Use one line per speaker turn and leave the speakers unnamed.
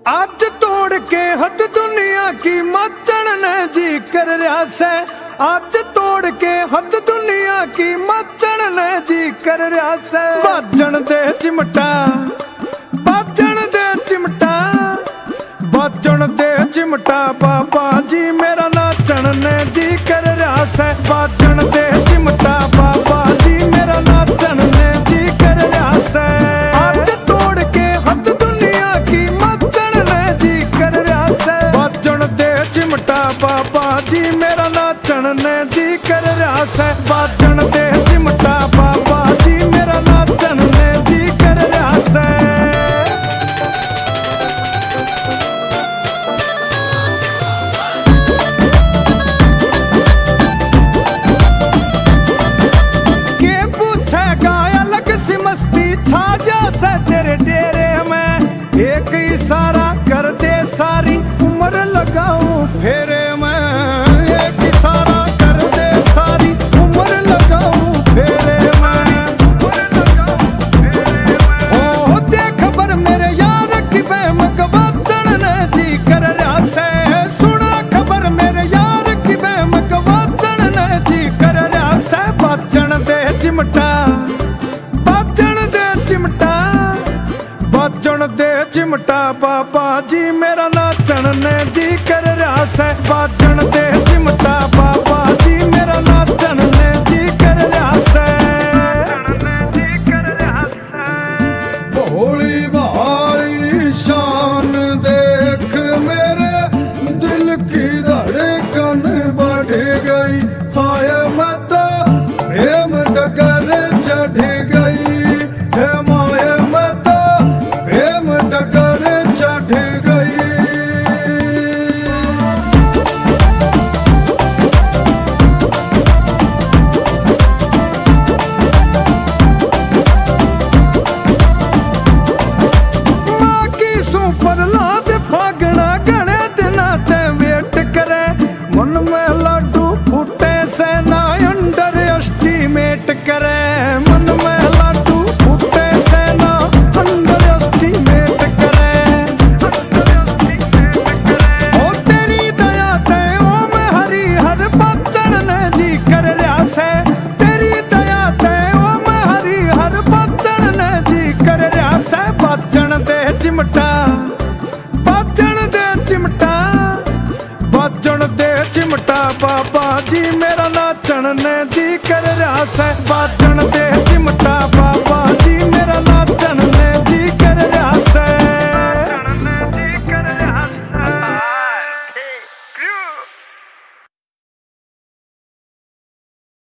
आज तोड़ के हद दुनिया की मचन ने जी कर रहा से। आज तोड़ के हद दुनिया की मचन ने जी कर रहा से। बाजन दे चिमटा, बाजन दे चिमटा, बाजन दे चिमटा, बाबा जी मेरा नाचन ने जी कर रहा से। बाजन दे चिमटा, बाबा जी मेरा नाचन ने जी कर रहा से। आज तोड़ के हद दुनिया की मचन ने जी कर रहा से। बाजन दे चिमटा, बाबा जी मेरा नाचन ने जी कर रहा से। बाजन दे चिमटा, बाबा जी मेरा नाचन ने जी कर रहा से। मस्ती छा जा से तेरे डेरे में। एक इशारा कर दे सारी उम्र लगाऊं फेरे में। एक इशारा कर दे सारी उम्र लगाऊं फेरे में। ओ दे खबर मेरे यार की बेमक वाचन ने जी कर रहा से। सुना खबर मेरे यार की बेमक वाचन ने जी कर रहा से। बाजन दे चिमटा, बाजन दे चिमटा, बाजन दे चिमटा, बाबा जी मेरा नाचन ने जी कर रहा से। बाजन दे चिमटा, बाबा जी मेरा नाचन ने जी कर रहा से। भोली भारी शान देख मेरे दिल की धड़कन बढ़ गई। हाय मत प्रेम डगर चढ़ गई। हे माए मत प्रेम डगर चढ़ गई। माँ की सुपर लाद फागना गणे दिना ते वेट करे। मन में लड्डू फूटे से ना अंडर एस्टीमेट करे। मन में लड्डू फूटे से ना अंडर एस्टीमेट करे। ओ तेरी दया ते ओ मैं हरी हर बच्चन ने जी कर रहा से। तेरी दया ते ओ मैं हरी हर बच्चन ने जी कर रहा से। बाजन दे चिमटा, बाजन दे चिमटा, बाजन दे चिमटा, बाबा जी मेरा नाचन ने जी कर रहा से। बाजन दे चिमटा,